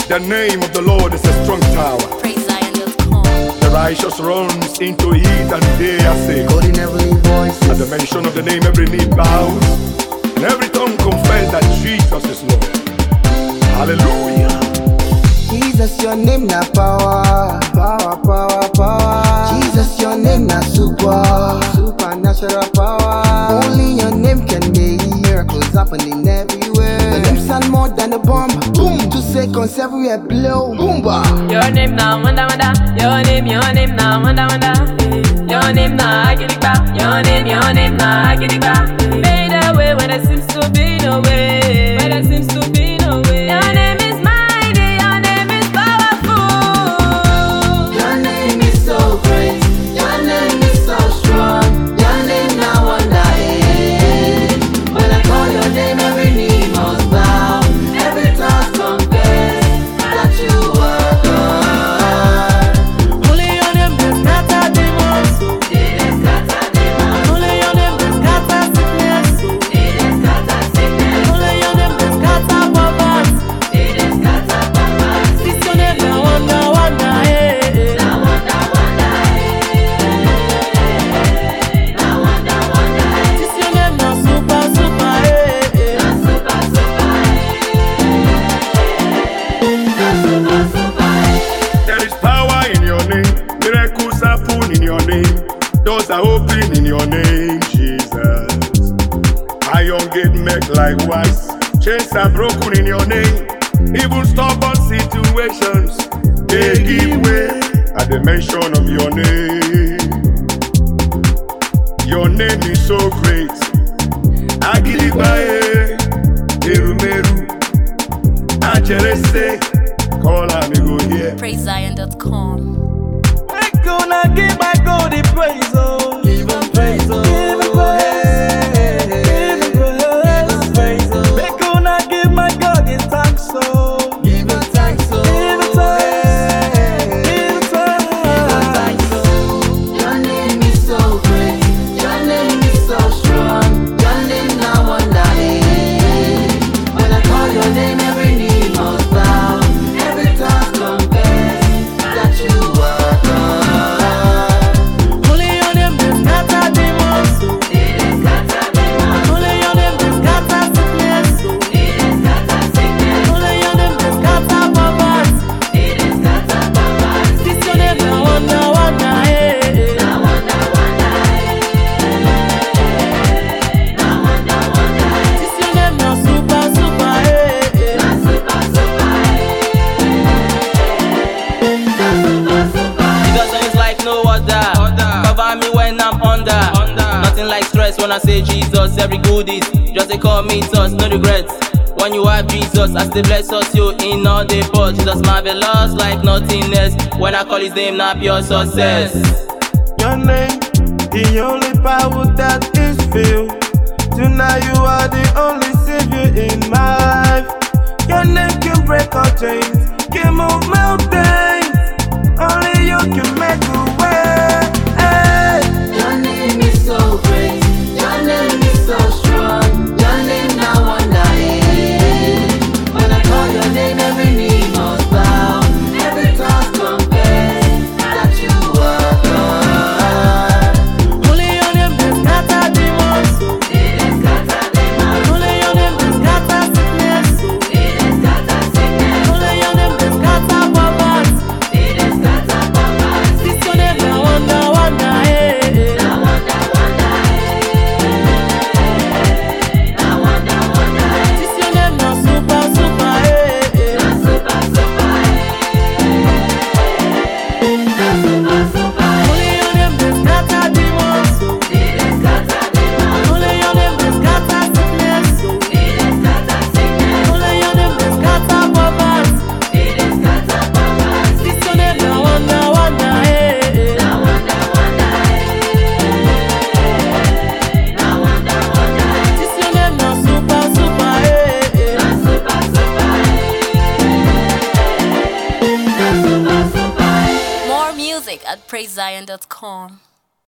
The name of the Lord is a strong tower. PraiseZion.com. The righteous runs into it and they are safe. God in heavenly voices. At the mention of the name, every knee bows and every tongue confess that Jesus is Lord. Hallelujah. Jesus, your name na power, power, power, power. Jesus, your name na supernatural power. Only your name can make miracles happening everywhere. Your name sound more than a bomb. Boom, 2 seconds everywhere blow. Boomba. Your name na wonder wonder. Your name na wonder wonder. Your name na agiriba. Your name na agiriba. Made a way when there seems to be no way. When there seems to be no way. Your name is mighty. Your name is powerful. Your name is so great. Your name is so strong. Your name na wonder. When I call your name, every knee must bow. Every tongue confess that you are God. Only your name can scatter demons. Only your name can scatter sickness. Only your name can scatter poverty. This your name na wonder wonder. This your name na super super. There is power in your name. Miracles happen in your name. Doors are open in your name, Jesus. Iron gate make likewise. Chains are broken in your name. Even stubborn situations, they give way at the mention of your name. Your name is so great. Agilibae, Erumeru, Ajerese, call and go here. PraiseZion.com. I gonna give my God the praise, oh. Give him praise, oh. Give him praise. I gonna give my God the thanks, oh. Give him thanks, oh. Give him thanks. Your name is so great. Your name is so strong. Your name na wonder. When I call your name, every knee must bow. Every tongue confess that you are God. Only your name can scatter demons. Only your name can scatter sickness. Only your name can scatter poverty. This your name na wonder wonder. This your name na super super. Jesus is like no other. Cover me when I'm under. Nothing like stress when I say Jesus. Every goodies, just they call me us, no regrets. When you have Jesus, as they bless us, you in all the parts. Jesus marvelous like nothing else. When I call his name, not pure success. Your name, the only power that is filled. Tonight you are the only savior in my life. Your name can break all chains, can move mountains. Only you can make a way. Hey. Your name is so great. Your name is so strong. Your name na wonder. When I call your name, every knee must bow. Every tongue confess that you are God. Only your name can scatter demons. Only your name can scatter sickness. Only your name can scatter poverty. This your name na wonder wonder. This your name na super super. Only your name can scatter demons. Only your name can scatter sickness. Only your name can scatter poverty. This your name na wonder wonder. This your name na super super. More music at PraiseZion.com.